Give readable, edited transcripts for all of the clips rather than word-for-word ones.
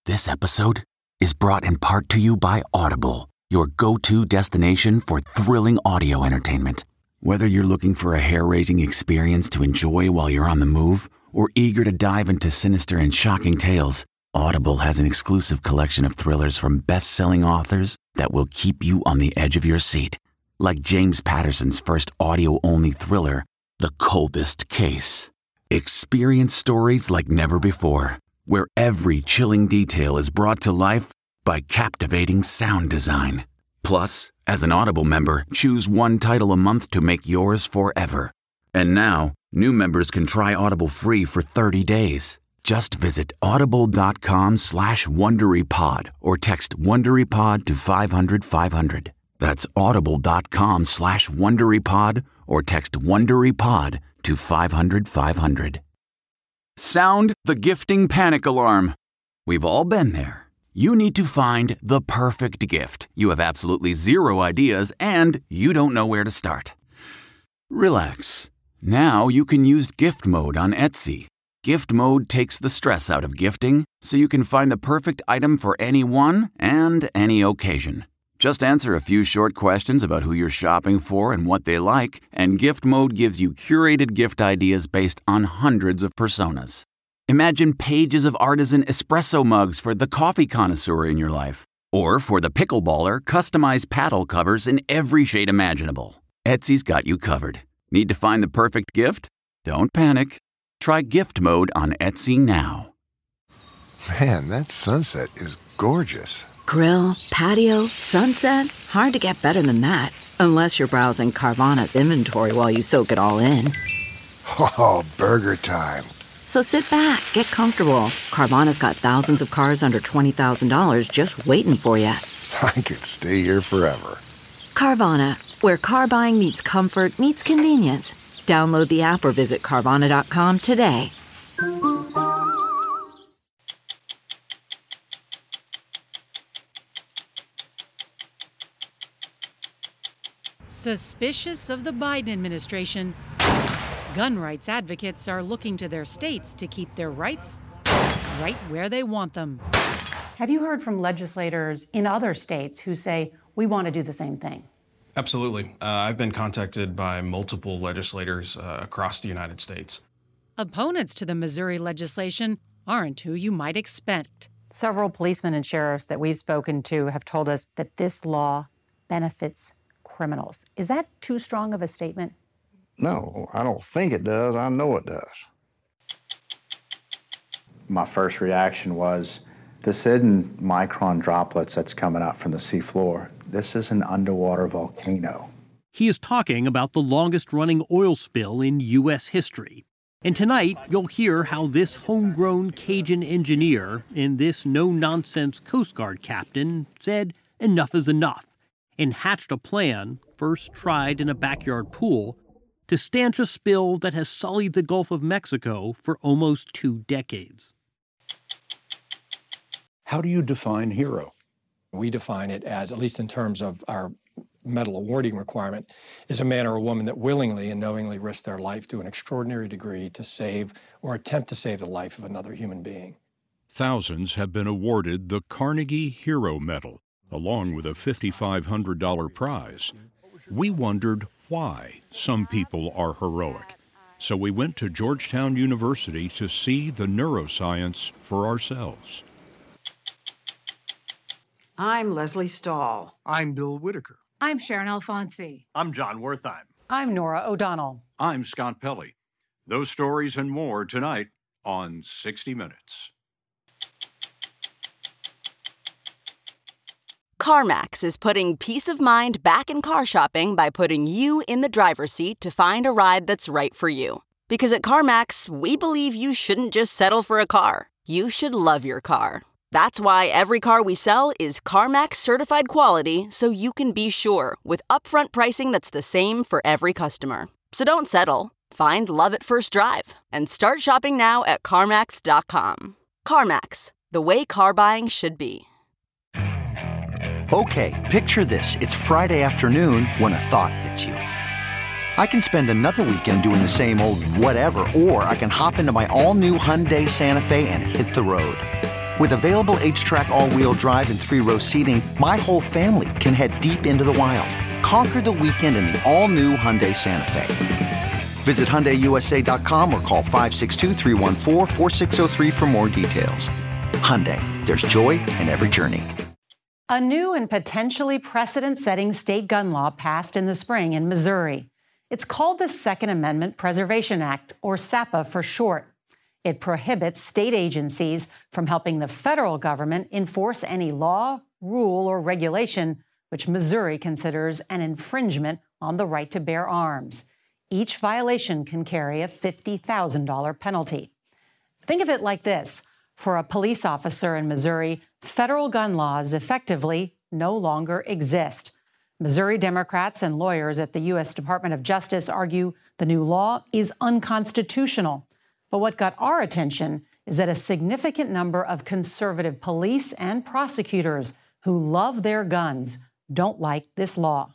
This episode is brought in part to you by Audible, your go-to destination for thrilling audio entertainment. Whether you're looking for a hair-raising experience to enjoy while you're on the move or eager to dive into sinister and shocking tales, Audible has an exclusive collection of thrillers from best-selling authors that will keep you on the edge of your seat. Like James Patterson's first audio-only thriller, The Coldest Case. Experience stories like never before, where every chilling detail is brought to life by captivating sound design. Plus, as an Audible member, choose one title a month to make yours forever. And now, new members can try Audible free for 30 days. Just visit audible.com/WonderyPod or text WonderyPod to 500-500. That's audible.com/WonderyPod or text WonderyPod to 500-500. Sound the gifting panic alarm. We've all been there. You need to find the perfect gift. You have absolutely zero ideas and you don't know where to start. Relax. Now you can use gift mode on Etsy. Gift mode takes the stress out of gifting so you can find the perfect item for anyone and any occasion. Just answer a few short questions about who you're shopping for and what they like, and Gift Mode gives you curated gift ideas based on hundreds of personas. Imagine pages of artisan espresso mugs for the coffee connoisseur in your life. Or for the pickleballer, customized paddle covers in every shade imaginable. Etsy's got you covered. Need to find the perfect gift? Don't panic. Try Gift Mode on Etsy now. Man, that sunset is gorgeous. Grill, patio, sunset. Hard to get better than that. Unless you're browsing Carvana's inventory while you soak it all in. Oh, burger time. So sit back, get comfortable. Carvana's got thousands of cars under $20,000 just waiting for you. I could stay here forever. Carvana, where car buying meets comfort, meets convenience. Download the app or visit Carvana.com today. Suspicious of the Biden administration, gun rights advocates are looking to their states to keep their rights right where they want them. Have you heard from legislators in other states who say, we want to do the same thing? Absolutely. I've been contacted by multiple legislators across the United States. Opponents to the Missouri legislation aren't who you might expect. Several policemen and sheriffs that we've spoken to have told us that this law benefits criminals. Is that too strong of a statement? No, I don't think it does. I know it does. My first reaction was this hidden micron droplets that's coming out from the seafloor. This is an underwater volcano. He is talking about the longest-running oil spill in U.S. history. And tonight, you'll hear how this homegrown Cajun engineer and this no-nonsense Coast Guard captain said enough is enough and hatched a plan, first tried in a backyard pool, to stanch a spill that has sullied the Gulf of Mexico for almost 2 decades. How do you define hero? We define it as, at least in terms of our medal awarding requirement, is a man or a woman that willingly and knowingly risked their life to an extraordinary degree to save or attempt to save the life of another human being. Thousands have been awarded the Carnegie Hero Medal, along with a $5,500 prize. We wondered why some people are heroic. So we went to Georgetown University to see the neuroscience for ourselves. I'm Leslie Stahl. I'm Bill Whitaker. I'm Sharon Alfonsi. I'm John Wertheim. I'm Nora O'Donnell. I'm Scott Pelley. Those stories and more tonight on 60 Minutes. CarMax is putting peace of mind back in car shopping by putting you in the driver's seat to find a ride that's right for you. Because at CarMax, we believe you shouldn't just settle for a car. You should love your car. That's why every car we sell is CarMax certified quality, so you can be sure with upfront pricing that's the same for every customer. So don't settle. Find love at first drive and start shopping now at CarMax.com. CarMax, the way car buying should be. Okay, picture this. It's Friday afternoon when a thought hits you. I can spend another weekend doing the same old whatever, or I can hop into my all-new Hyundai Santa Fe and hit the road. With available H-Track all-wheel drive and 3-row seating, my whole family can head deep into the wild. Conquer the weekend in the all-new Hyundai Santa Fe. Visit HyundaiUSA.com or call 562-314-4603 for more details. Hyundai, there's joy in every journey. A new and potentially precedent-setting state gun law passed in the spring in Missouri. It's called the Second Amendment Preservation Act, or SAPA for short. It prohibits state agencies from helping the federal government enforce any law, rule, or regulation which Missouri considers an infringement on the right to bear arms. Each violation can carry a $50,000 penalty. Think of it like this. For a police officer in Missouri, federal gun laws effectively no longer exist. Missouri Democrats and lawyers at the U.S. Department of Justice argue the new law is unconstitutional. But what got our attention is that a significant number of conservative police and prosecutors who love their guns don't like this law.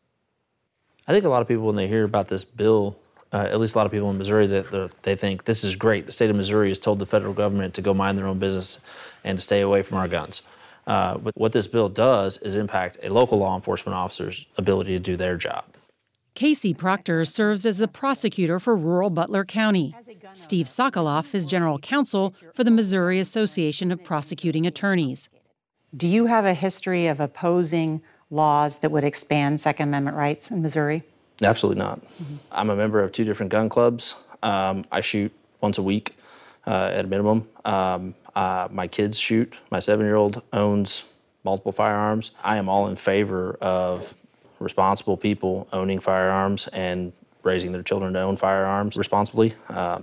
I think a lot of people, when they hear about this bill, at least a lot of people in Missouri, they think this is great. The state of Missouri has told the federal government to go mind their own business and to stay away from our guns. But what this bill does is impact a local law enforcement officer's ability to do their job. Casey Proctor serves as the prosecutor for rural Butler County. Steve Sokoloff is general counsel for the Missouri Association of Prosecuting Attorneys. Do you have a history of opposing laws that would expand Second Amendment rights in Missouri? Absolutely not. I'm a member of 2 different gun clubs. I shoot once a week at a minimum. My kids shoot. My 7-year-old owns multiple firearms. I am all in favor of responsible people owning firearms and raising their children to own firearms responsibly.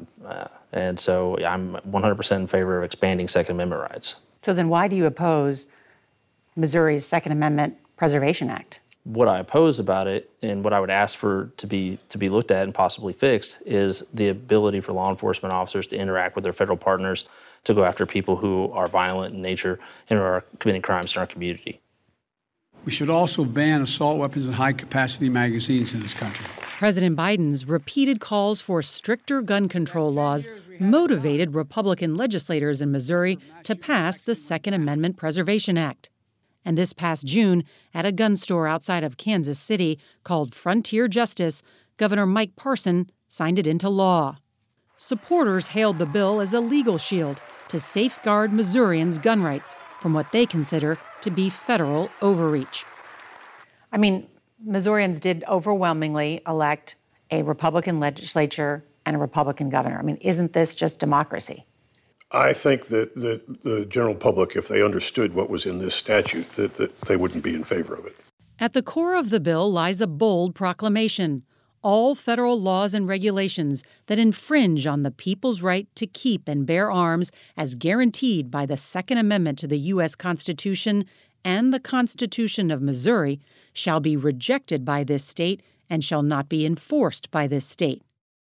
And so I'm 100% in favor of expanding Second Amendment rights. So then why do you oppose Missouri's Second Amendment Preservation Act? What I oppose about it, and what I would ask for to be looked at and possibly fixed, is the ability for law enforcement officers to interact with their federal partners to go after people who are violent in nature and are committing crimes in our community. We should also ban assault weapons and high-capacity magazines in this country. President Biden's repeated calls for stricter gun control laws motivated Republican legislators in Missouri to pass the Second Amendment Preservation Act. And this past June, at a gun store outside of Kansas City called Frontier Justice, Governor Mike Parson signed it into law. Supporters hailed the bill as a legal shield to safeguard Missourians' gun rights from what they consider to be federal overreach. I mean, Missourians did overwhelmingly elect a Republican legislature and a Republican governor. I mean, isn't this just democracy? I think that the general public, if they understood what was in this statute, that they wouldn't be in favor of it. At the core of the bill lies a bold proclamation. All federal laws and regulations that infringe on the people's right to keep and bear arms as guaranteed by the Second Amendment to the U.S. Constitution and the Constitution of Missouri shall be rejected by this state and shall not be enforced by this state.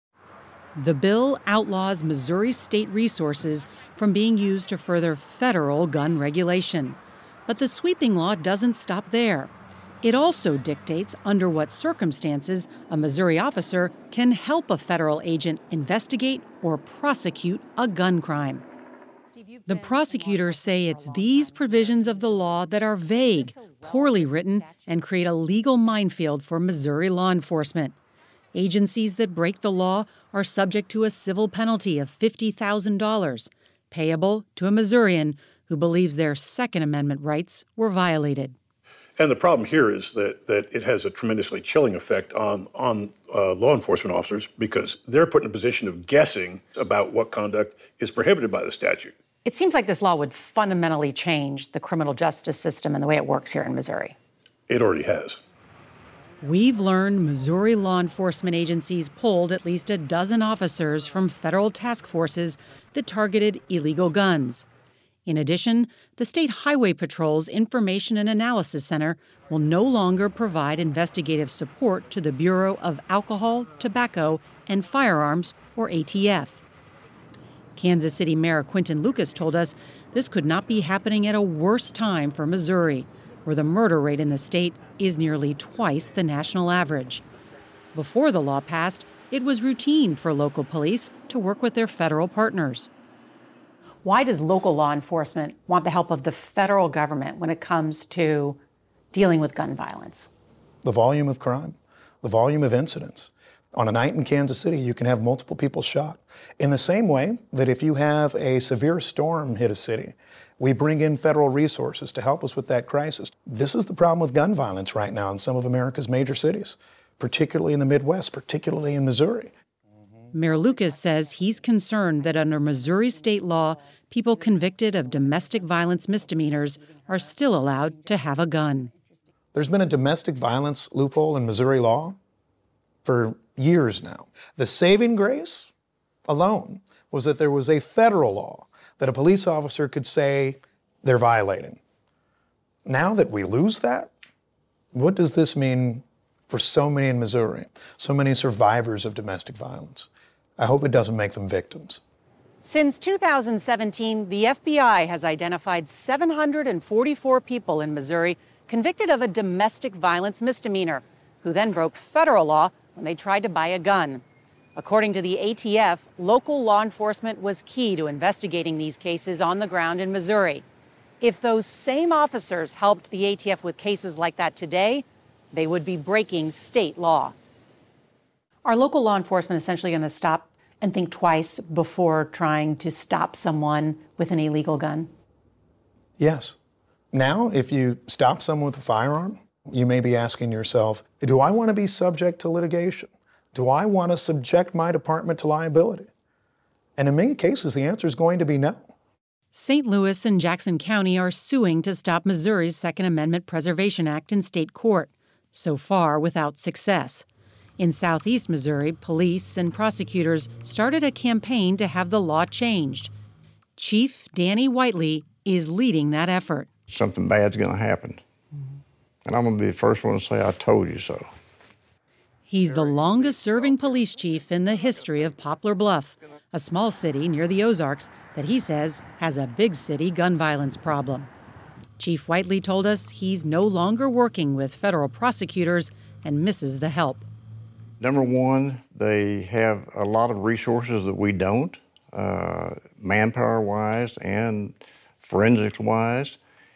The bill outlaws Missouri state resources from being used to further federal gun regulation. But the sweeping law doesn't stop there. It also dictates under what circumstances a Missouri officer can help a federal agent investigate or prosecute a gun crime. The prosecutors say it's these provisions of the law that are vague, poorly written, and create a legal minefield for Missouri law enforcement. Agencies that break the law are subject to a civil penalty of $50,000, payable to a Missourian who believes their Second Amendment rights were violated. And the problem here is that it has a tremendously chilling effect on law enforcement officers because they're put in a position of guessing about what conduct is prohibited by the statute. It seems like this law would fundamentally change the criminal justice system and the way it works here in Missouri. It already has. We've learned Missouri law enforcement agencies pulled at least a dozen officers from federal task forces that targeted illegal guns. In addition, the State Highway Patrol's Information and Analysis Center will no longer provide investigative support to the Bureau of Alcohol, Tobacco, and Firearms, or ATF. Kansas City Mayor Quinton Lucas told us this could not be happening at a worse time for Missouri, where the murder rate in the state is nearly twice the national average. Before the law passed, it was routine for local police to work with their federal partners. Why does local law enforcement want the help of the federal government when it comes to dealing with gun violence? The volume of crime, the volume of incidents. On a night in Kansas City, you can have multiple people shot. In the same way that if you have a severe storm hit a city, we bring in federal resources to help us with that crisis. This is the problem with gun violence right now in some of America's major cities, particularly in the Midwest, particularly in Missouri. Mayor Lucas says he's concerned that under Missouri state law, people convicted of domestic violence misdemeanors are still allowed to have a gun. There's been a domestic violence loophole in Missouri law for years now. The saving grace alone was that there was a federal law that a police officer could say they're violating. Now that we lose that, what does this mean for so many in Missouri, so many survivors of domestic violence? I hope it doesn't make them victims. Since 2017, the FBI has identified 744 people in Missouri convicted of a domestic violence misdemeanor, who then broke federal law when they tried to buy a gun. According to the ATF, local law enforcement was key to investigating these cases on the ground in Missouri. If those same officers helped the ATF with cases like that today, they would be breaking state law. Are local law enforcement essentially going to stop and think twice before trying to stop someone with an illegal gun? Yes. Now, if you stop someone with a firearm, you may be asking yourself, do I want to be subject to litigation? Do I want to subject my department to liability? And in many cases, the answer is going to be no. St. Louis and Jackson County are suing to stop Missouri's Second Amendment Preservation Act in state court, so far without success. In southeast Missouri, police and prosecutors started a campaign to have the law changed. Chief Danny Whiteley is leading that effort. Something bad's going to happen. And I'm going to be the first one to say, I told you so. He's the longest-serving police chief in the history of Poplar Bluff, a small city near the Ozarks that he says has a big city gun violence problem. Chief Whiteley told us he's no longer working with federal prosecutors and misses the help. Number one, they have a lot of resources that we don't, manpower-wise and forensics-wise.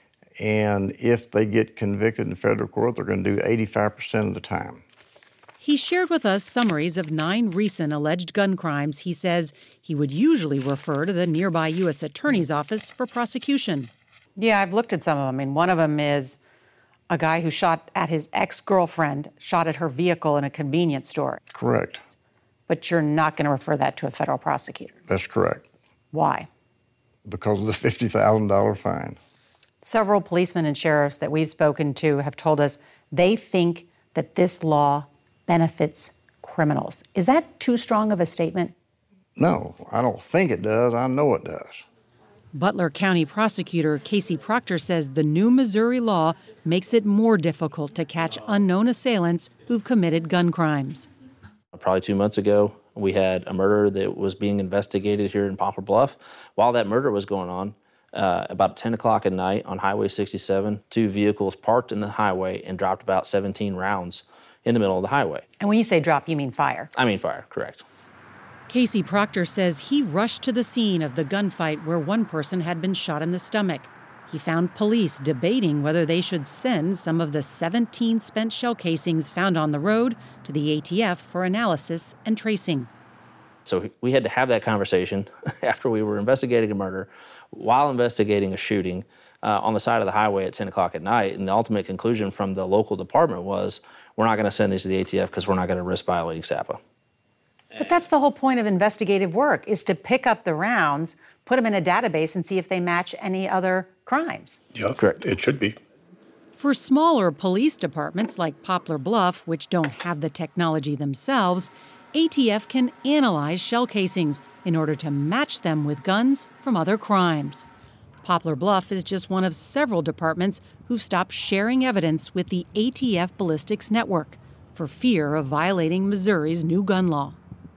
And if they get convicted in federal court, they're going to do 85% of the time. He shared with us summaries of 9 recent alleged gun crimes he says he would usually refer to the nearby U.S. Attorney's Office for prosecution. Yeah, I've looked at some of them. I mean, one of them is a guy who shot at his ex-girlfriend, shot at her vehicle in a convenience store. Correct. But you're not going to refer that to a federal prosecutor. That's correct. Why? Because of the $50,000 fine. Several policemen and sheriffs that we've spoken to have told us they think that this law benefits criminals. Is that too strong of a statement? No, I don't think it does. I know it does. Butler County Prosecutor Casey Proctor says the new Missouri law makes it more difficult to catch unknown assailants who've committed gun crimes. Probably 2 months ago, we had a murder that was being investigated here in Poplar Bluff. While that murder was going on, about 10 o'clock at night on Highway 67, 2 vehicles parked in the highway and dropped about 17 rounds in the middle of the highway. And when you say drop, you mean fire? I mean fire, correct. Casey Proctor says he rushed to the scene of the gunfight where one person had been shot in the stomach. He found police debating whether they should send some of the 17 spent shell casings found on the road to the ATF for analysis and tracing. So we had to have that conversation after we were investigating a murder, while investigating a shooting on the side of the highway at 10 o'clock at night. And the ultimate conclusion from the local department was, we're not going to send these to the ATF because we're not going to risk violating SAPA. But that's the whole point of investigative work, is to pick up the rounds, put them in a database, and see if they match any other crimes. Yeah, correct. It should be. For smaller police departments like Poplar Bluff, which don't have the technology themselves, ATF can analyze shell casings in order to match them with guns from other crimes. Poplar Bluff is just one of several departments who've stopped sharing evidence with the ATF Ballistics Network for fear of violating Missouri's new gun law.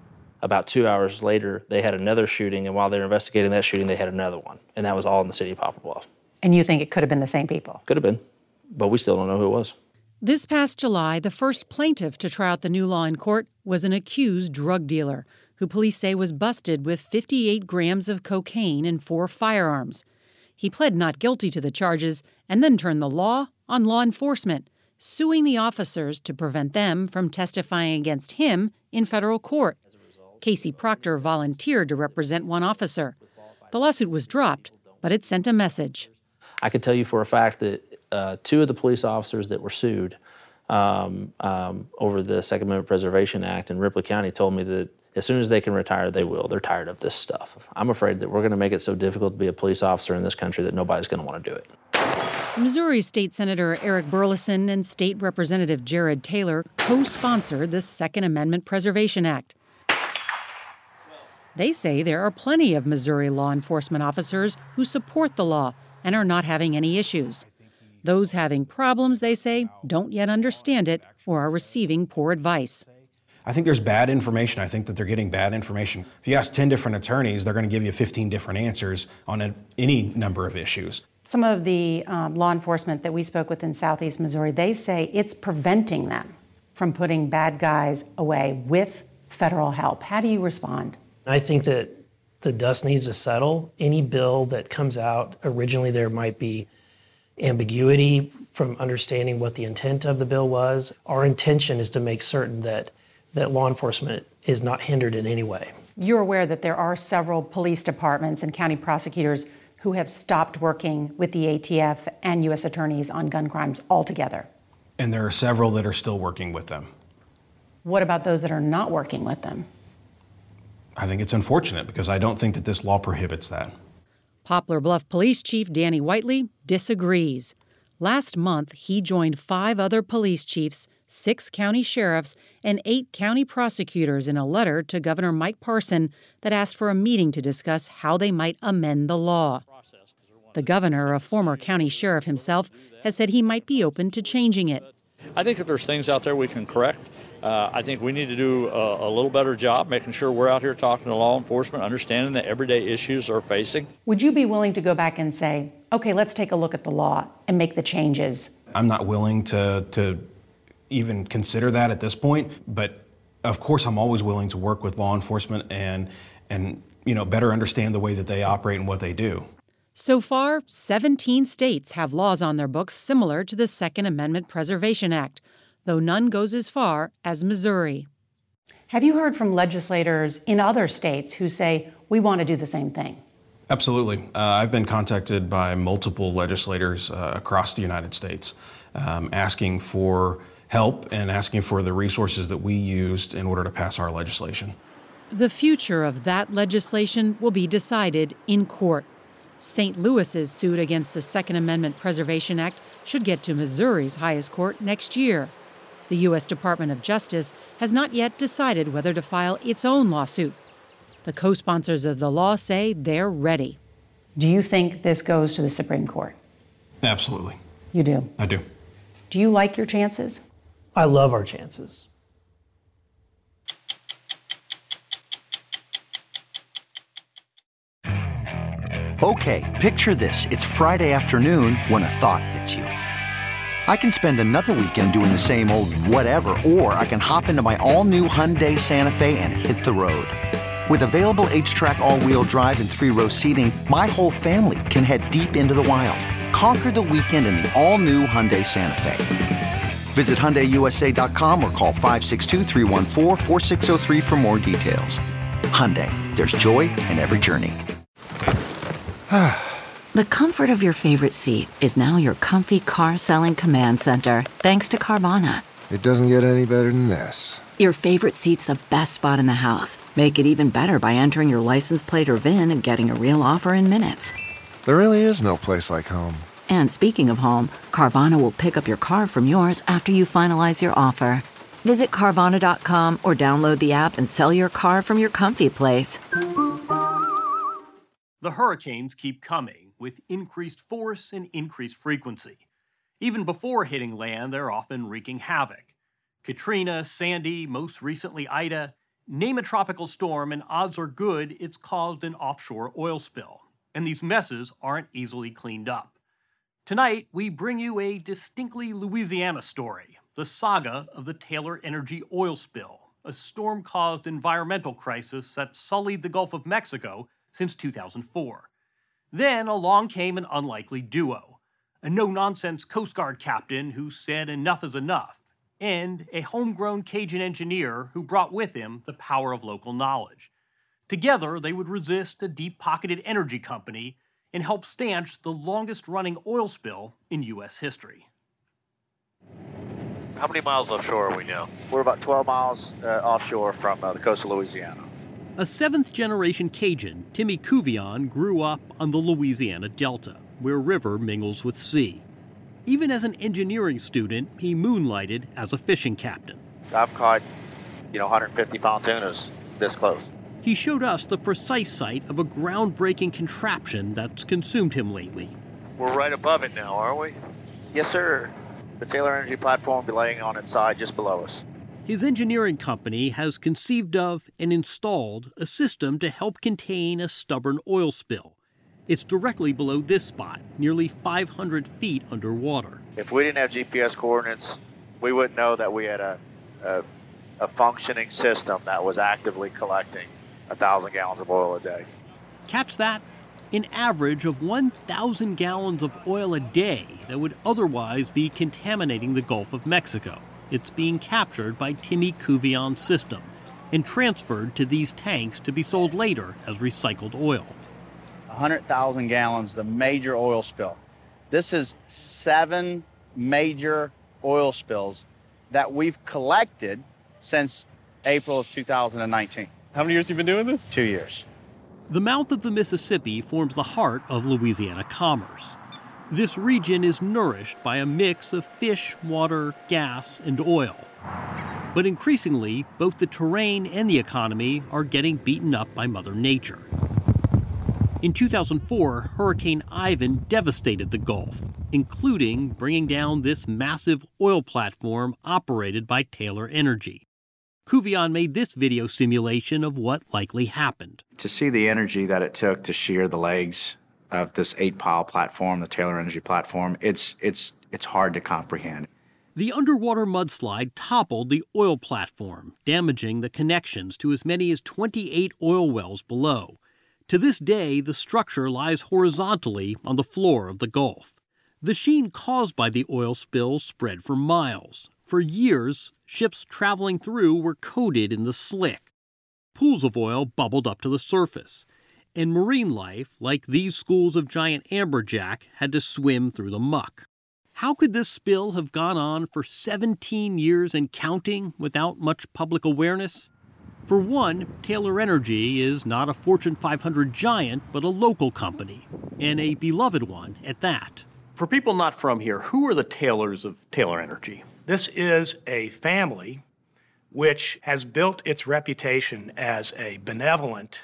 About 2 hours later, they had another shooting, and while they were investigating that shooting, they had another one, and that was all in the city of Poplar Bluff. And you think it could have been the same people? Could have been, but we still don't know who it was. This past July, the first plaintiff to try out the new law in court was an accused drug dealer who police say was busted with 58 grams of cocaine and 4 firearms. He pled not guilty to the charges and then turned the law on law enforcement, suing the officers to prevent them from testifying against him in federal court. Casey Proctor volunteered to represent one officer. The lawsuit was dropped, but it sent a message. I could tell you for a fact that 2 of the police officers that were sued over the Second Amendment Preservation Act in Ripley County told me that as soon as they can retire, they will. They're tired of this stuff. I'm afraid that we're going to make it so difficult to be a police officer in this country that nobody's going to want to do it. Missouri State Senator Eric Burleson and State Representative Jared Taylor co-sponsored the Second Amendment Preservation Act. They say there are plenty of Missouri law enforcement officers who support the law and are not having any issues. Those having problems, they say, don't yet understand it or are receiving poor advice. I think there's bad information. I think that they're getting bad information. If you ask 10 different attorneys, they're going to give you 15 different answers on any number of issues. Some of the law enforcement that we spoke with in Southeast Missouri, they say it's preventing them from putting bad guys away with federal help. How do you respond? I think that the dust needs to settle. Any bill that comes out, originally there might be ambiguity from understanding what the intent of the bill was. Our intention is to make certain that law enforcement is not hindered in any way. You're aware that there are several police departments and county prosecutors who have stopped working with the ATF and U.S. attorneys on gun crimes altogether. And there are several that are still working with them. What about those that are not working with them? I think it's unfortunate because I don't think that this law prohibits that. Poplar Bluff Police Chief Danny Whiteley disagrees. Last month, he joined 5 other police chiefs, 6 county sheriffs, and 8 county prosecutors in a letter to Governor Mike Parson that asked for a meeting to discuss how they might amend the law. The governor, a former county sheriff himself, has said he might be open to changing it. I think if there's things out there we can correct, I think we need to do a little better job making sure we're out here talking to law enforcement, understanding the everyday issues they're facing. Would you be willing to go back and say, okay, let's take a look at the law and make the changes? I'm not willing to even consider that at this point, but of course I'm always willing to work with law enforcement and better understand the way that they operate and what they do. So far, 17 states have laws on their books similar to the Second Amendment Preservation Act, though none goes as far as Missouri. Have you heard from legislators in other states who say, we want to do the same thing? Absolutely. I've been contacted by multiple legislators across the United States asking for help and asking for the resources that we used in order to pass our legislation. The future of that legislation will be decided in court. St. Louis's suit against the Second Amendment Preservation Act should get to Missouri's highest court next year. The U.S. Department of Justice has not yet decided whether to file its own lawsuit. The co-sponsors of the law say they're ready. Do you think this goes to the Supreme Court? Absolutely. You do? I do. Do you like your chances? I love our chances. Okay, picture this. It's Friday afternoon when a thought hits you. I can spend another weekend doing the same old whatever, or I can hop into my all-new Hyundai Santa Fe and hit the road. With available H-Track all-wheel drive and 3-row seating, my whole family can head deep into the wild. Conquer the weekend in the all-new Hyundai Santa Fe. Visit HyundaiUSA.com or call 562-314-4603 for more details. Hyundai, there's joy in every journey. The comfort of your favorite seat is now your comfy car-selling command center, thanks to Carvana. It doesn't get any better than this. Your favorite seat's the best spot in the house. Make it even better by entering your license plate or VIN and getting a real offer in minutes. There really is no place like home. And speaking of home, Carvana will pick up your car from yours after you finalize your offer. Visit Carvana.com or download the app and sell your car from your comfy place. The hurricanes keep coming with increased force and increased frequency. Even before hitting land, they're often wreaking havoc. Katrina, Sandy, most recently Ida, name a tropical storm and odds are good it's caused an offshore oil spill. And these messes aren't easily cleaned up. Tonight, we bring you a distinctly Louisiana story, the saga of the Taylor Energy oil spill, a storm-caused environmental crisis that sullied the Gulf of Mexico since 2004. Then along came an unlikely duo, a no-nonsense Coast Guard captain who said enough is enough, and a homegrown Cajun engineer who brought with him the power of local knowledge. Together, they would resist a deep-pocketed energy company and help stanch the longest-running oil spill in U.S. history. How many miles offshore are we now? We're about 12 miles offshore from the coast of Louisiana. A seventh-generation Cajun, Timmy Cuvion, grew up on the Louisiana Delta, where river mingles with sea. Even as an engineering student, he moonlighted as a fishing captain. I've caught, 150-pound tunas this close. He showed us the precise site of a groundbreaking contraption that's consumed him lately. We're right above it now, aren't we? Yes, sir. The Taylor Energy platform will be laying on its side just below us. His engineering company has conceived of and installed a system to help contain a stubborn oil spill. It's directly below this spot, nearly 500 feet underwater. If we didn't have GPS coordinates, we wouldn't know that we had a functioning system that was actively collecting 1,000 gallons of oil a day. Catch that? An average of 1,000 gallons of oil a day that would otherwise be contaminating the Gulf of Mexico. It's being captured by Timmy Cuvion's system and transferred to these tanks to be sold later as recycled oil. 100,000 gallons, the major oil spill. This is 7 major oil spills that we've collected since April of 2019. How many years have you been doing this? 2 years. The mouth of the Mississippi forms the heart of Louisiana commerce. This region is nourished by a mix of fish, water, gas, and oil. But increasingly, both the terrain and the economy are getting beaten up by Mother Nature. In 2004, Hurricane Ivan devastated the Gulf, including bringing down this massive oil platform operated by Taylor Energy. Cuvion made this video simulation of what likely happened. To see the energy that it took to shear the legs of this 8-pile platform, the Taylor Energy platform, it's hard to comprehend. The underwater mudslide toppled the oil platform, damaging the connections to as many as 28 oil wells below. To this day, the structure lies horizontally on the floor of the Gulf. The sheen caused by the oil spill spread for miles. For years, ships traveling through were coated in the slick. Pools of oil bubbled up to the surface, and marine life, like these schools of giant amberjack, had to swim through the muck. How could this spill have gone on for 17 years and counting without much public awareness? For one, Taylor Energy is not a Fortune 500 giant, but a local company, and a beloved one at that. For people not from here, who are the Taylors of Taylor Energy? This is a family which has built its reputation as a benevolent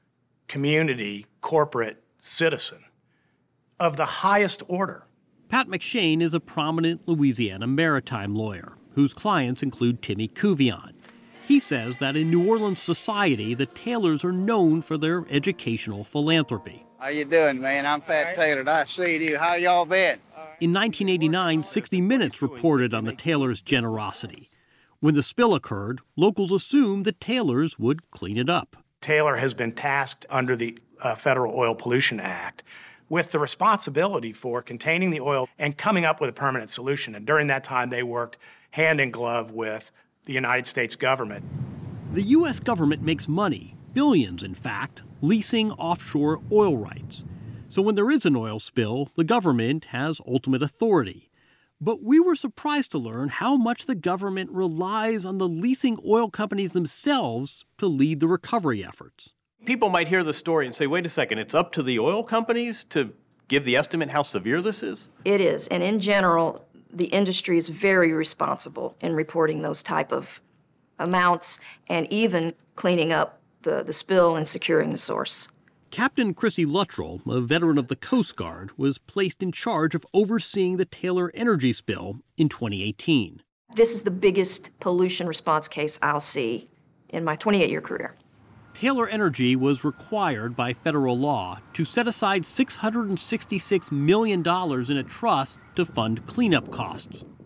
community corporate citizen of the highest order. Pat McShane is a prominent Louisiana maritime lawyer whose clients include Timmy Cuvion. He says that in New Orleans society, the Taylors are known for their educational philanthropy. How you doing, man? I'm Pat Taylor. Nice to see you. How y'all been? In 1989, 60 Minutes reported on the Taylors' generosity. When the spill occurred, locals assumed the Taylors would clean it up. Taylor has been tasked under the Federal Oil Pollution Act with the responsibility for containing the oil and coming up with a permanent solution. And during that time, they worked hand in glove with the United States government. The U.S. government makes money, billions in fact, leasing offshore oil rights. So when there is an oil spill, the government has ultimate authority. But we were surprised to learn how much the government relies on the leasing oil companies themselves to lead the recovery efforts. People might hear the story and say, wait a second, it's up to the oil companies to give the estimate how severe this is? It is, and in general, the industry is very responsible in reporting those type of amounts and even cleaning up the spill and securing the source. Captain Chrissy Luttrell, a veteran of the Coast Guard, was placed in charge of overseeing the Taylor Energy spill in 2018. This is the biggest pollution response case I'll see in my 28-year career. Taylor Energy was required by federal law to set aside $666 million in a trust to fund cleanup costs.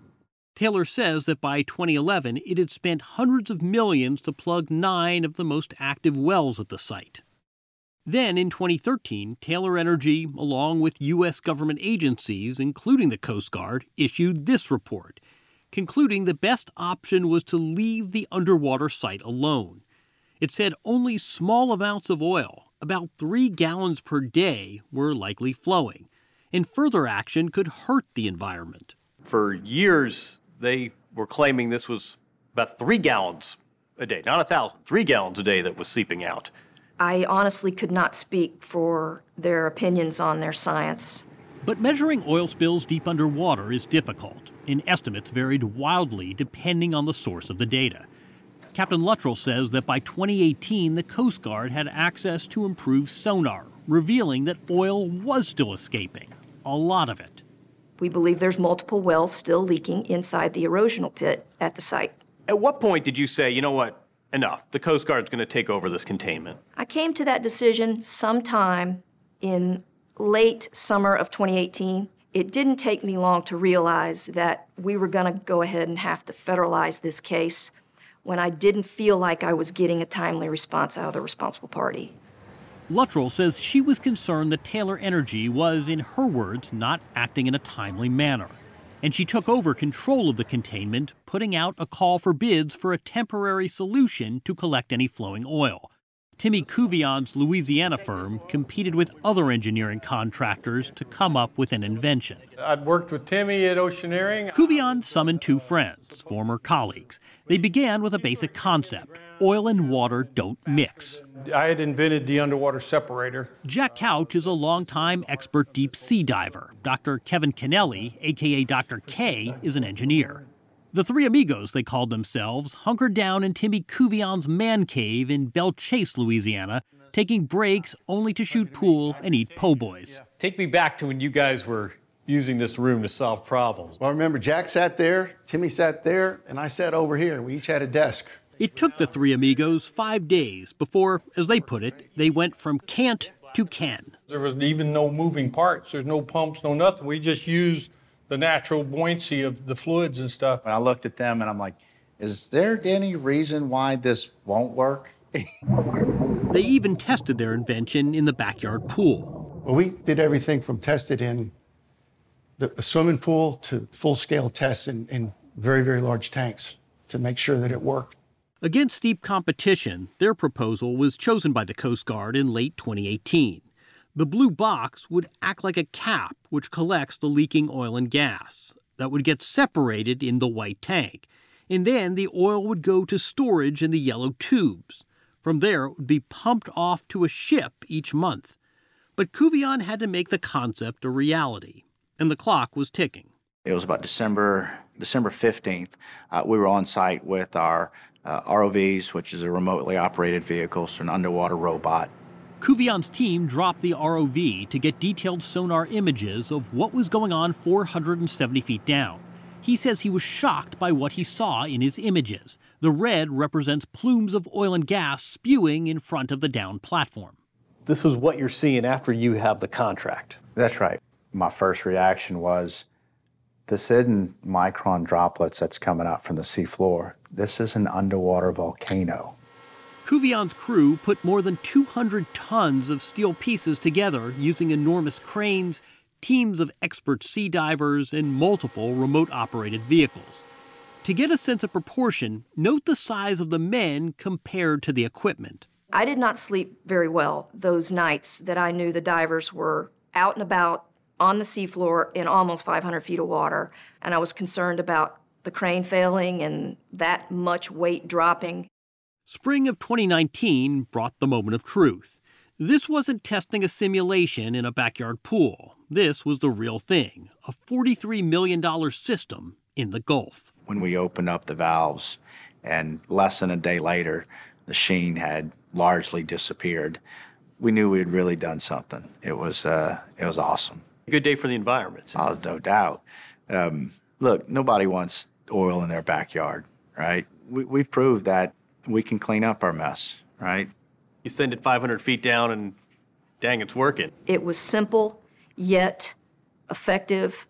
Taylor says that by 2011, it had spent hundreds of millions to plug 9 of the most active wells at the site. Then, in 2013, Taylor Energy, along with U.S. government agencies, including the Coast Guard, issued this report, concluding the best option was to leave the underwater site alone. It said only small amounts of oil, about 3 gallons per day, were likely flowing, and further action could hurt the environment. For years, they were claiming this was about 3 gallons a day, not 1,000, 3 gallons a day that was seeping out. I honestly could not speak for their opinions on their science. But measuring oil spills deep underwater is difficult, and estimates varied wildly depending on the source of the data. Captain Luttrell says that by 2018, the Coast Guard had access to improved sonar, revealing that oil was still escaping, a lot of it. We believe there's multiple wells still leaking inside the erosional pit at the site. At what point did you say, you know what, enough, the Coast Guard's going to take over this containment? I came to that decision sometime in late summer of 2018. It didn't take me long to realize that we were going to go ahead and have to federalize this case when I didn't feel like I was getting a timely response out of the responsible party. Luttrell says she was concerned that Taylor Energy was, in her words, not acting in a timely manner. And she took over control of the containment, putting out a call for bids for a temporary solution to collect any flowing oil. Timmy Couvillon's Louisiana firm competed with other engineering contractors to come up with an invention. I'd worked with Timmy at Oceaneering. Couvillon summoned 2 friends, former colleagues. They began with a basic concept: oil and water don't mix. I had invented the underwater separator. Jack Couch is a longtime expert deep sea diver. Dr. Kevin Kennelly, a.k.a. Dr. K, is an engineer. The 3 amigos, they called themselves, hunkered down in Timmy Couvillon's man cave in Belle Chasse, Louisiana, taking breaks only to shoot pool and eat po' boys. Take me back to when you guys were using this room to solve problems. Well, remember, Jack sat there, Timmy sat there, and I sat over here, and we each had a desk. It took the 3 amigos 5 days before, as they put it, they went from can't to can. There was even no moving parts. There's no pumps, no nothing. We just used the natural buoyancy of the fluids and stuff. And I looked at them and I'm like, is there any reason why this won't work? They even tested their invention in the backyard pool. Well, we did everything from tested in the swimming pool to full-scale tests in very, very large tanks to make sure that it worked. Against steep competition, their proposal was chosen by the Coast Guard in late 2018. The blue box would act like a cap which collects the leaking oil and gas that would get separated in the white tank, and then the oil would go to storage in the yellow tubes. From there, it would be pumped off to a ship each month. But Couvillon had to make the concept a reality, and the clock was ticking. It was about December 15th. We were on site with our ROVs, which is a remotely operated vehicle, so an underwater robot. Couvillon's team dropped the ROV to get detailed sonar images of what was going on 470 feet down. He says he was shocked by what he saw in his images. The red represents plumes of oil and gas spewing in front of the downed platform. This is what you're seeing after you have the contract. That's right. My first reaction was, this hidden micron droplets that's coming out from the seafloor, this is an underwater volcano. Couvillon's crew put more than 200 tons of steel pieces together using enormous cranes, teams of expert sea divers, and multiple remote-operated vehicles. To get a sense of proportion, note the size of the men compared to the equipment. I did not sleep very well those nights that I knew the divers were out and about on the seafloor in almost 500 feet of water, and I was concerned about the crane failing and that much weight dropping. Spring of 2019 brought the moment of truth. This wasn't testing a simulation in a backyard pool. This was the real thing, a $43 million system in the Gulf. When we opened up the valves, and less than a day later, the sheen had largely disappeared, we knew we had really done something. It was awesome. A good day for the environment. Oh, no doubt. Look, nobody wants oil in their backyard, right? We proved that we can clean up our mess, right? You send it 500 feet down and dang, it's working. It was simple, yet effective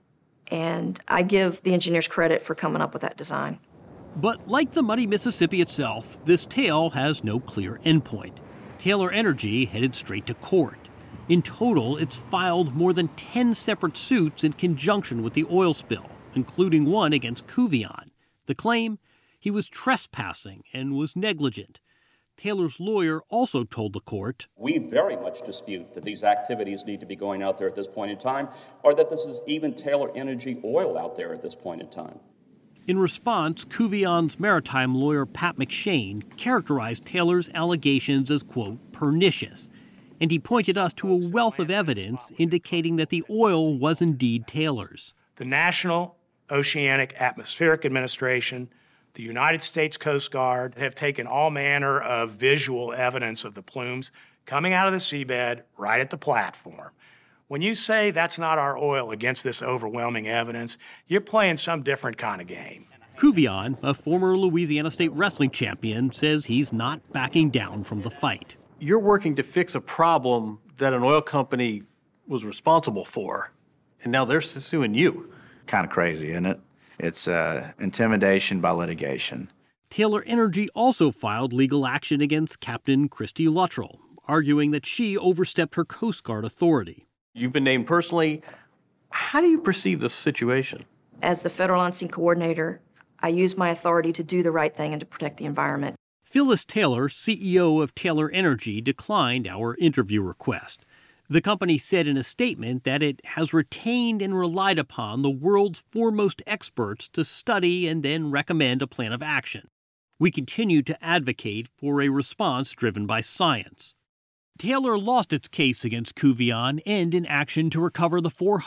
And I give the engineers credit for coming up with that design. But like the muddy Mississippi itself, this tale has no clear endpoint. Taylor Energy headed straight to court. In total, it's filed more than 10 separate suits in conjunction with the oil spill, including one against Kuvion. The claim? He was trespassing and was negligent. Taylor's lawyer also told the court, "We very much dispute that these activities need to be going out there at this point in time, or that this is even Taylor Energy oil out there at this point in time." In response, Kuvion's maritime lawyer Pat McShane characterized Taylor's allegations as, quote, pernicious, and he pointed us to a wealth of evidence indicating that the oil was indeed Taylor's. The National Oceanic Atmospheric Administration, the United States Coast Guard have taken all manner of visual evidence of the plumes coming out of the seabed right at the platform. When you say that's not our oil against this overwhelming evidence, you're playing some different kind of game. Kuvion, a former Louisiana State wrestling champion, says he's not backing down from the fight. You're working to fix a problem that an oil company was responsible for, and now they're suing you. Kind of crazy, isn't it? It's intimidation by litigation. Taylor Energy also filed legal action against Captain Christy Luttrell, arguing that she overstepped her Coast Guard authority. You've been named personally. How do you perceive this situation? As the federal on-scene coordinator, I use my authority to do the right thing and to protect the environment. Phyllis Taylor, CEO of Taylor Energy, declined our interview request. The company said in a statement that it has retained and relied upon the world's foremost experts to study and then recommend a plan of action. We continue to advocate for a response driven by science. Taylor lost its case against Kuvion and in action to recover the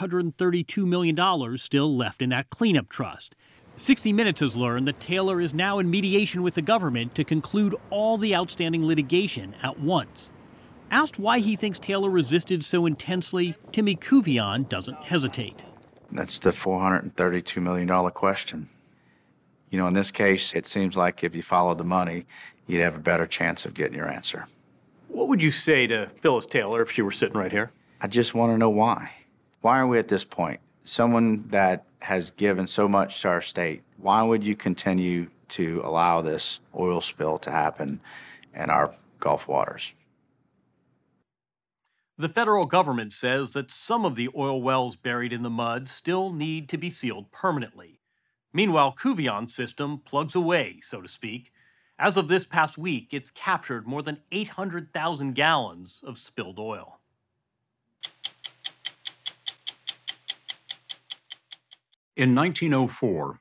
$432 million still left in that cleanup trust. 60 Minutes has learned that Taylor is now in mediation with the government to conclude all the outstanding litigation at once. Asked why he thinks Taylor resisted so intensely, Timmy Kuvion doesn't hesitate. That's the $432 million question. You know, in this case, it seems like if you followed the money, you'd have a better chance of getting your answer. What would you say to Phyllis Taylor if she were sitting right here? I just want to know why. Why are we at this point? Someone that has given so much to our state, why would you continue to allow this oil spill to happen in our Gulf waters? The federal government says that some of the oil wells buried in the mud still need to be sealed permanently. Meanwhile, Kuvion's system plugs away, so to speak. As of this past week, it's captured more than 800,000 gallons of spilled oil. In 1904,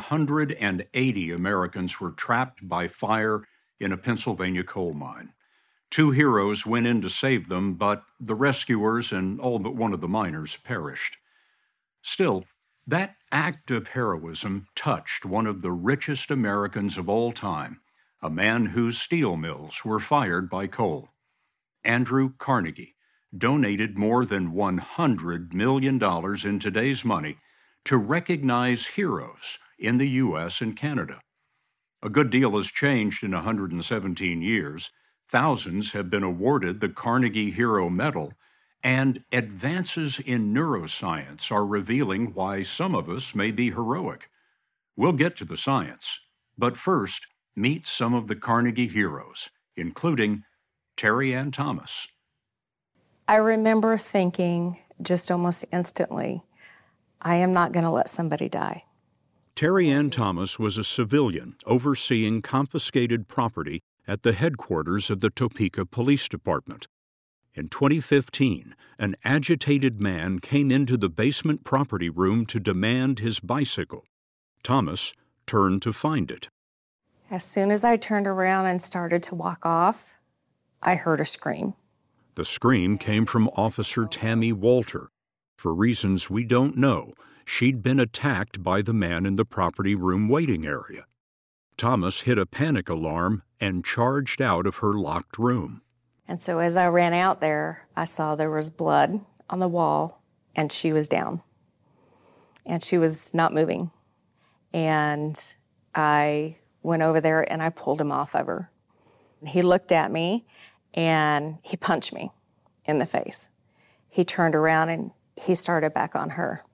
180 Americans were trapped by fire in a Pennsylvania coal mine. 2 heroes went in to save them, but the rescuers and all but one of the miners perished. Still, that act of heroism touched one of the richest Americans of all time, a man whose steel mills were fired by coal. Andrew Carnegie donated more than $100 million in today's money to recognize heroes in the U.S. and Canada. A good deal has changed in 117 years. Thousands have been awarded the Carnegie Hero Medal, and advances in neuroscience are revealing why some of us may be heroic. We'll get to the science, but first, meet some of the Carnegie heroes, including Terry Ann Thomas. I remember thinking just almost instantly, I am not going to let somebody die. Terry Ann Thomas was a civilian overseeing confiscated property at the headquarters of the Topeka Police Department. In 2015, an agitated man came into the basement property room to demand his bicycle. Thomas turned to find it. As soon as I turned around and started to walk off, I heard a scream. The scream came from Officer Tammy Walter. For reasons we don't know, she'd been attacked by the man in the property room waiting area. Thomas hit a panic alarm and charged out of her locked room. And so as I ran out there, I saw there was blood on the wall, and she was down. And she was not moving. And I went over there and I pulled him off of her. He looked at me and he punched me in the face. He turned around and he started back on her.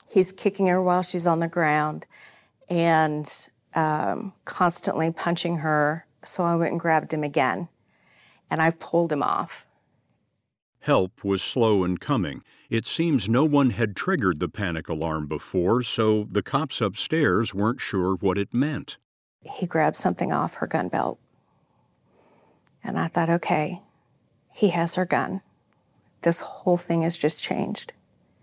He's kicking her while she's on the ground and constantly punching her. So I went and grabbed him again, and I pulled him off. Help was slow in coming. It seems no one had triggered the panic alarm before, so the cops upstairs weren't sure what it meant. He grabbed something off her gun belt. And I thought, okay, he has her gun. This whole thing has just changed.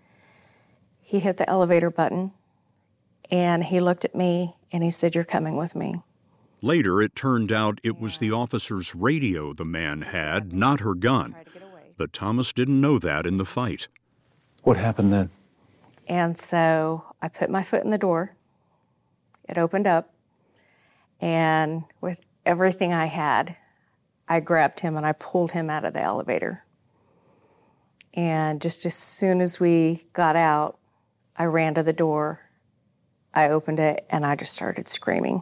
He hit the elevator button, and he looked at me, and he said, "You're coming with me." Later, it turned out it was the officer's radio the man had, not her gun. But Thomas didn't know that in the fight. What happened then? And so I put my foot in the door. It opened up, and with everything I had, I grabbed him and I pulled him out of the elevator. And just as soon as we got out, I ran to the door, I opened it, and I just started screaming.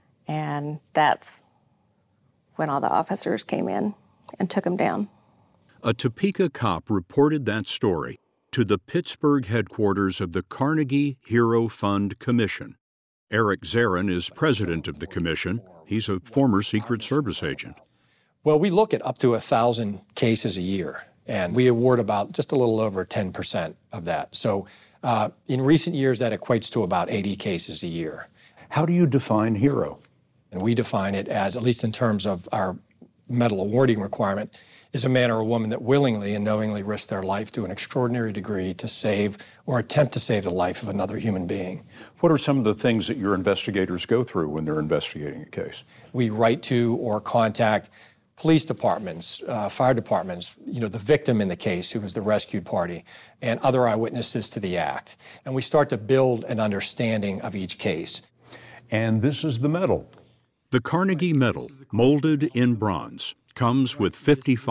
And that's when all the officers came in and took him down. A Topeka cop reported that story to the Pittsburgh headquarters of the Carnegie Hero Fund Commission. Eric Zarin is president of the commission. He's a former Secret Service agent. Well, we look at up to 1,000 cases a year, and we award about just a little over 10% of that. So in recent years, that equates to about 80 cases a year. How do you define hero? And we define it as, at least in terms of our medal awarding requirement, is a man or a woman that willingly and knowingly risked their life to an extraordinary degree to save or attempt to save the life of another human being. What are some of the things that your investigators go through when they're investigating a case? We write to or contact police departments, fire departments, the victim in the case who was the rescued party, and other eyewitnesses to the act. And we start to build an understanding of each case. And this is the medal. The Carnegie Medal, molded in bronze, comes with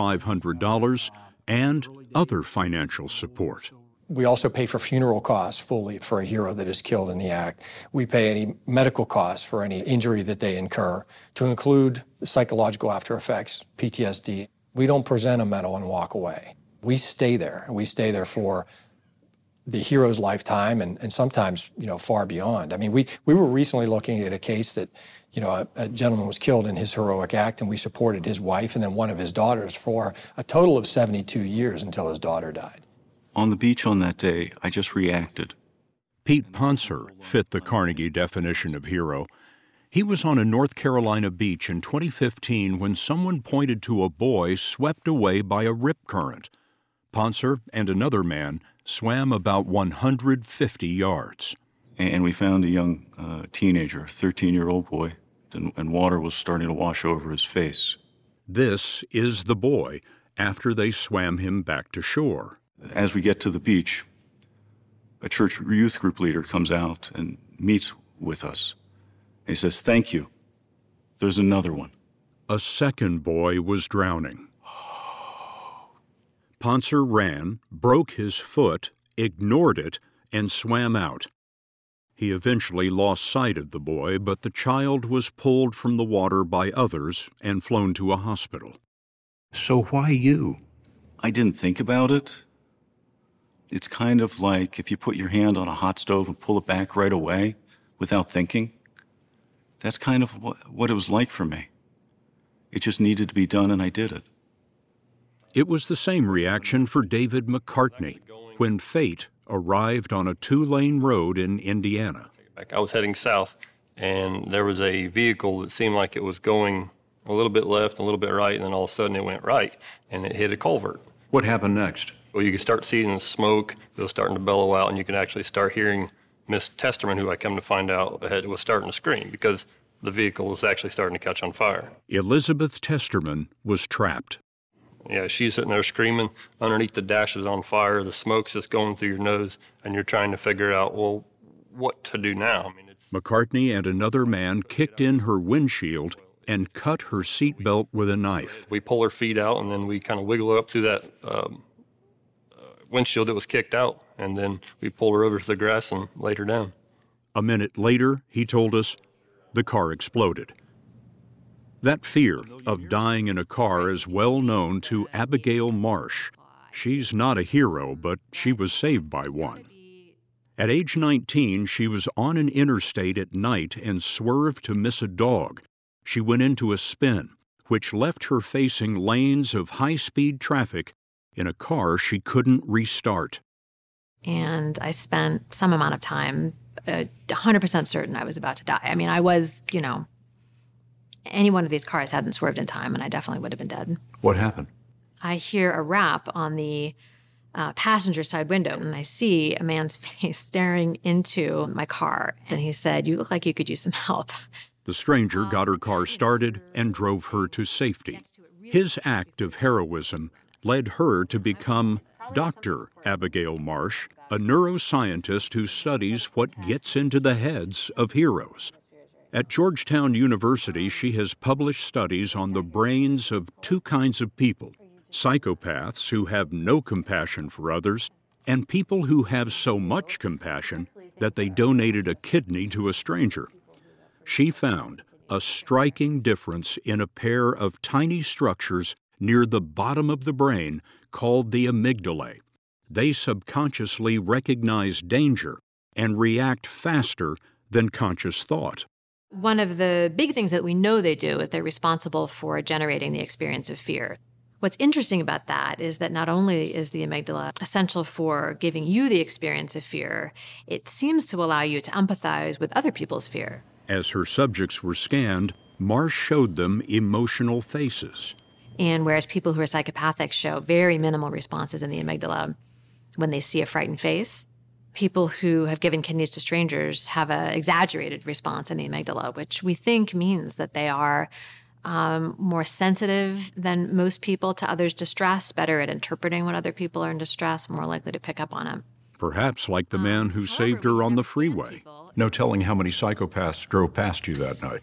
$5,500 and other financial support. We also pay for funeral costs fully for a hero that is killed in the act. We pay any medical costs for any injury that they incur, to include psychological after effects, PTSD. We don't present a medal and walk away. We stay there, and we stay there for the hero's lifetime and sometimes, far beyond. I mean, we were recently looking at a case that, a gentleman was killed in his heroic act, and we supported his wife and then one of his daughters for a total of 72 years until his daughter died. On the beach on that day, I just reacted. Pete Ponser fit the Carnegie definition of hero. He was on a North Carolina beach in 2015 when someone pointed to a boy swept away by a rip current. Ponser and another man swam about 150 yards. And we found a young teenager, a 13-year-old boy, and water was starting to wash over his face. This is the boy after they swam him back to shore. As we get to the beach, a church youth group leader comes out and meets with us. He says, "Thank you. There's another one." A second boy was drowning. Ponser ran, broke his foot, ignored it, and swam out. He eventually lost sight of the boy, but the child was pulled from the water by others and flown to a hospital. So why you? I didn't think about it. It's kind of like if you put your hand on a hot stove and pull it back right away without thinking. That's kind of what it was like for me. It just needed to be done, and I did it. It was the same reaction for David McCartney when fate arrived on a 2-lane road in Indiana. I was heading south, and there was a vehicle that seemed like it was going a little bit left, a little bit right, and then all of a sudden it went right, and it hit a culvert. What happened next? Well, you could start seeing the smoke. It was starting to bellow out, and you could actually start hearing Miss Testerman, who I come to find out was starting to scream because the vehicle was actually starting to catch on fire. Elizabeth Testerman was trapped. Yeah, she's sitting there screaming. Underneath, the dash is on fire. The smoke's just going through your nose, and you're trying to figure out, well, what to do now. McCartney and another man kicked in her windshield and cut her seatbelt with a knife. We pull her feet out, and then we kind of wiggle her up through that windshield that was kicked out, and then we pulled her over to the grass and laid her down. A minute later, he told us, the car exploded. That fear of dying in a car is well known to Abigail Marsh. She's not a hero, but she was saved by one. At age 19, she was on an interstate at night and swerved to miss a dog. She went into a spin, which left her facing lanes of high-speed traffic in a car she couldn't restart. And I spent some amount of time 100% certain I was about to die. I mean, I was, any one of these cars hadn't swerved in time, and I definitely would have been dead. What happened? I hear a rap on the passenger side window, and I see a man's face staring into my car. And he said, "You look like you could use some help." The stranger got her car started and drove her to safety. His act of heroism led her to become Dr. Abigail Marsh, a neuroscientist who studies what gets into the heads of heroes. At Georgetown University, she has published studies on the brains of two kinds of people: psychopaths who have no compassion for others, and people who have so much compassion that they donated a kidney to a stranger. She found a striking difference in a pair of tiny structures near the bottom of the brain called the amygdalae. They subconsciously recognize danger and react faster than conscious thought. One of the big things that we know they do is they're responsible for generating the experience of fear. What's interesting about that is that not only is the amygdala essential for giving you the experience of fear, it seems to allow you to empathize with other people's fear. As her subjects were scanned, Marsh showed them emotional faces. And whereas people who are psychopathic show very minimal responses in the amygdala when they see a frightened face, people who have given kidneys to strangers have an exaggerated response in the amygdala, which we think means that they are more sensitive than most people to others' distress, better at interpreting when other people are in distress, more likely to pick up on it. Perhaps like the man who saved her on the freeway. No telling how many psychopaths drove past you that night.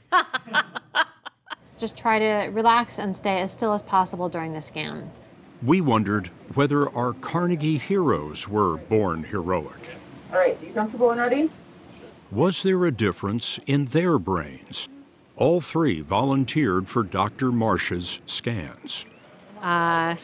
Just try to relax and stay as still as possible during the scan. We wondered whether our Carnegie heroes were born heroic. All right, you comfortable and ready? Was there a difference in their brains? All three volunteered for Dr. Marsh's scans. I'm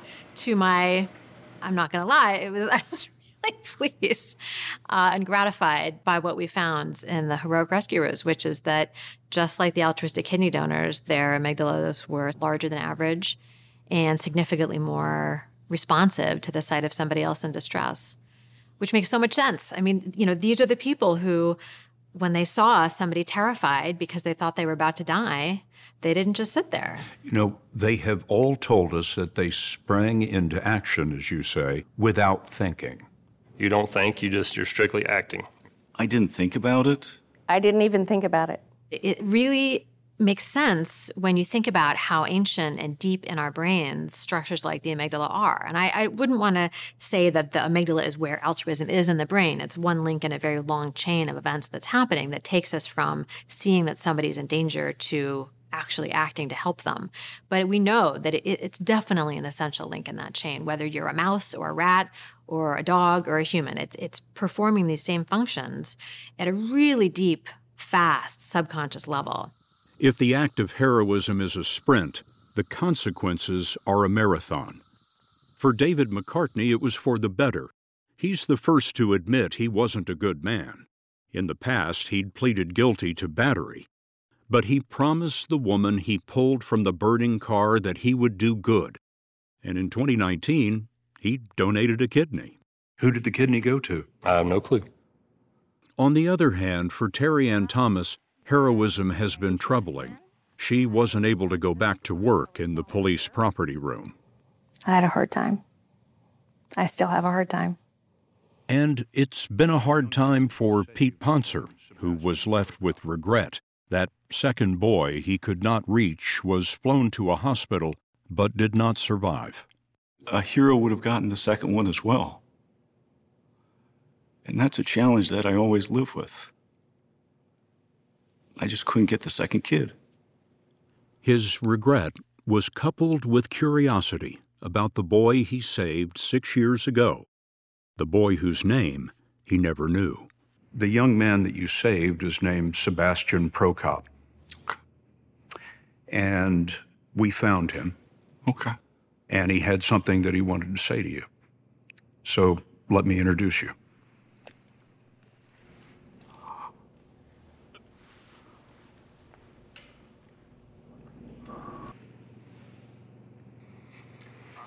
not going to lie, I was really pleased and gratified by what we found in the heroic rescuers, which is that just like the altruistic kidney donors, their amygdalas were larger than average and significantly more responsive to the sight of somebody else in distress, which makes so much sense. I mean, these are the people who, when they saw somebody terrified because they thought they were about to die, they didn't just sit there. They have all told us that they sprang into action, as you say, without thinking. You don't think, you're strictly acting. I didn't think about it. I didn't even think about it. It really makes sense when you think about how ancient and deep in our brains structures like the amygdala are. And I wouldn't want to say that the amygdala is where altruism is in the brain. It's one link in a very long chain of events that's happening that takes us from seeing that somebody's in danger to actually acting to help them. But we know that it's definitely an essential link in that chain, whether you're a mouse or a rat or a dog or a human. It's performing these same functions at a really deep, fast, subconscious level. If the act of heroism is a sprint, the consequences are a marathon. For David McCartney, it was for the better. He's the first to admit he wasn't a good man. In the past, he'd pleaded guilty to battery. But he promised the woman he pulled from the burning car that he would do good. And in 2019, he donated a kidney. Who did the kidney go to? I have no clue. On the other hand, for Terry Ann Thomas, heroism has been troubling. She wasn't able to go back to work in the police property room. I had a hard time. I still have a hard time. And it's been a hard time for Pete Ponser, who was left with regret. That second boy he could not reach was flown to a hospital, but did not survive. A hero would have gotten the second one as well. And that's a challenge that I always live with. I just couldn't get the second kid. His regret was coupled with curiosity about the boy he saved 6 years ago, the boy whose name he never knew. The young man that you saved is named Sebastian Prokop. Okay. And we found him. Okay. And he had something that he wanted to say to you. So let me introduce you.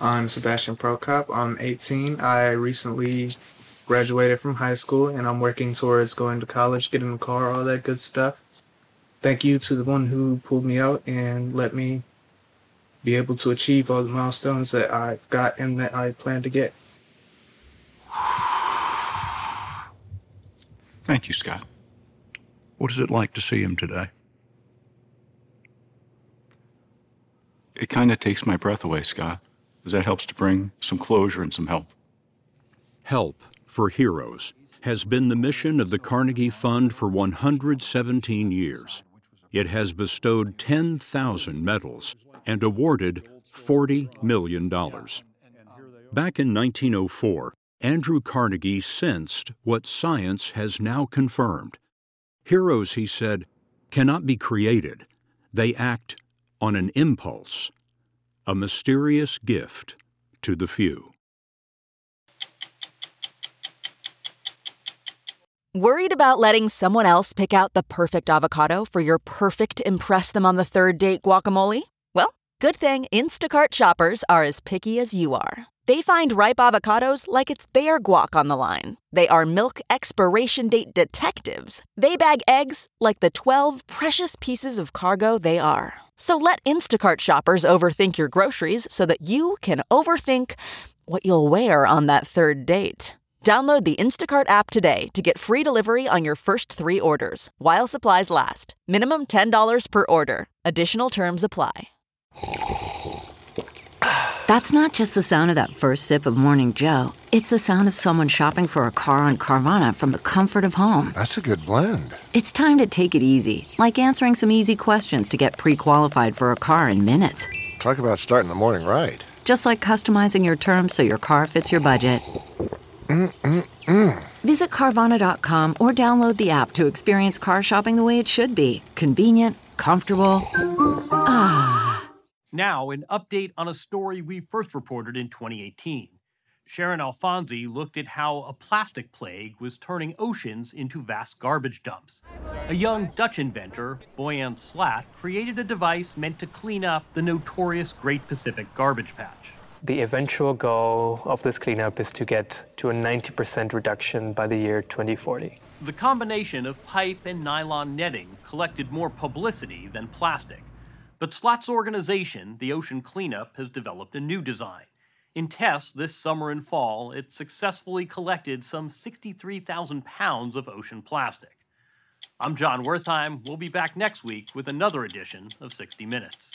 I'm Sebastian Prokop. I'm 18. I recently graduated from high school, and I'm working towards going to college, getting a car, all that good stuff. Thank you to the one who pulled me out and let me be able to achieve all the milestones that I've got and that I plan to get. Thank you, Scott. What is it like to see him today? It kind of takes my breath away, Scott, because that helps to bring some closure and some help. Help for Heroes has been the mission of the Carnegie Fund for 117 years. It has bestowed 10,000 medals and awarded $40 million. Back in 1904, Andrew Carnegie sensed what science has now confirmed. Heroes, he said, cannot be created. They act on an impulse, a mysterious gift to the few. Worried about letting someone else pick out the perfect avocado for your perfect impress-them-on-the-third-date guacamole? Well, good thing Instacart shoppers are as picky as you are. They find ripe avocados like it's their guac on the line. They are milk expiration date detectives. They bag eggs like the 12 precious pieces of cargo they are. So let Instacart shoppers overthink your groceries so that you can overthink what you'll wear on that third date. Download the Instacart app today to get free delivery on your first 3 orders, while supplies last. Minimum $10 per order. Additional terms apply. That's not just the sound of that first sip of Morning Joe. It's the sound of someone shopping for a car on Carvana from the comfort of home. That's a good blend. It's time to take it easy, like answering some easy questions to get pre-qualified for a car in minutes. Talk about starting the morning right. Just like customizing your terms so your car fits your budget. Visit Carvana.com or download the app to experience car shopping the way it should be. Convenient, comfortable. Now, an update on a story we first reported in 2018. Sharon Alfonsi looked at how a plastic plague was turning oceans into vast garbage dumps. A young Dutch inventor, Boyan Slat, created a device meant to clean up the notorious Great Pacific Garbage Patch. The eventual goal of this cleanup is to get to a 90% reduction by the year 2040. The combination of pipe and nylon netting collected more publicity than plastic. But Slat's organization, the Ocean Cleanup, has developed a new design. In tests this summer and fall, it successfully collected some 63,000 pounds of ocean plastic. I'm John Wertheim. We'll be back next week with another edition of 60 Minutes.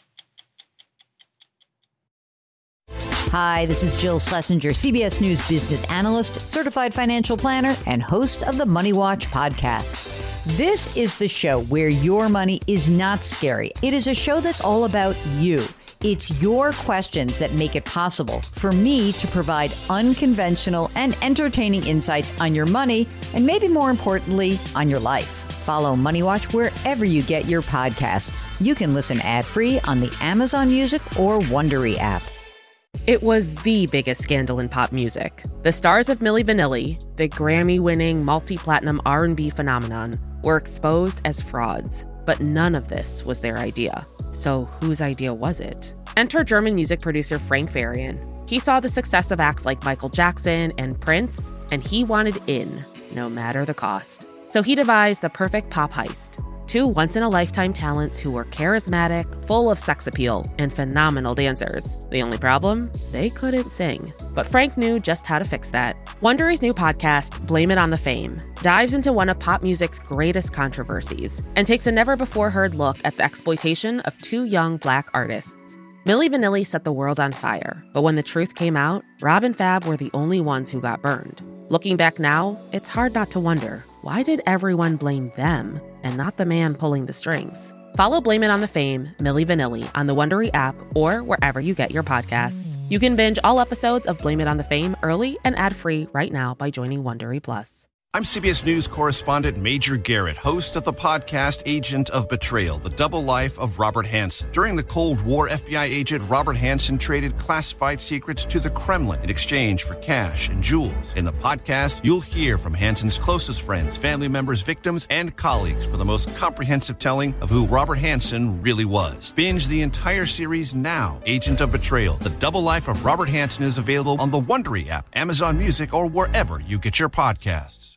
Hi, this is Jill Schlesinger, CBS News business analyst, certified financial planner, and host of the Money Watch podcast. This is the show where your money is not scary. It is a show that's all about you. It's your questions that make it possible for me to provide unconventional and entertaining insights on your money, and maybe more importantly, on your life. Follow Money Watch wherever you get your podcasts. You can listen ad-free on the Amazon Music or Wondery app. It was the biggest scandal in pop music. The stars of Milli Vanilli, the Grammy-winning multi-platinum R&B phenomenon, were exposed as frauds. But none of this was their idea. So whose idea was it? Enter German music producer Frank Farian. He saw the success of acts like Michael Jackson and Prince, and he wanted in, no matter the cost. So he devised the perfect pop heist. 2 once-in-a-lifetime talents who were charismatic, full of sex appeal, and phenomenal dancers. The only problem? They couldn't sing. But Frank knew just how to fix that. Wondery's new podcast, Blame It on the Fame, dives into one of pop music's greatest controversies and takes a never-before-heard look at the exploitation of 2 young Black artists. Milli Vanilli set the world on fire, but when the truth came out, Rob and Fab were the only ones who got burned. Looking back now, it's hard not to wonder, why did everyone blame them and not the man pulling the strings? Follow Blame It on the Fame, Milli Vanilli, on the Wondery app or wherever you get your podcasts. You can binge all episodes of Blame It on the Fame early and ad-free right now by joining Wondery Plus. I'm CBS News correspondent Major Garrett, host of the podcast Agent of Betrayal, the double life of Robert Hanssen. During the Cold War, FBI agent Robert Hanssen traded classified secrets to the Kremlin in exchange for cash and jewels. In the podcast, you'll hear from Hanssen's closest friends, family members, victims, and colleagues for the most comprehensive telling of who Robert Hanssen really was. Binge the entire series now. Agent of Betrayal, the double life of Robert Hanssen is available on the Wondery app, Amazon Music, or wherever you get your podcasts.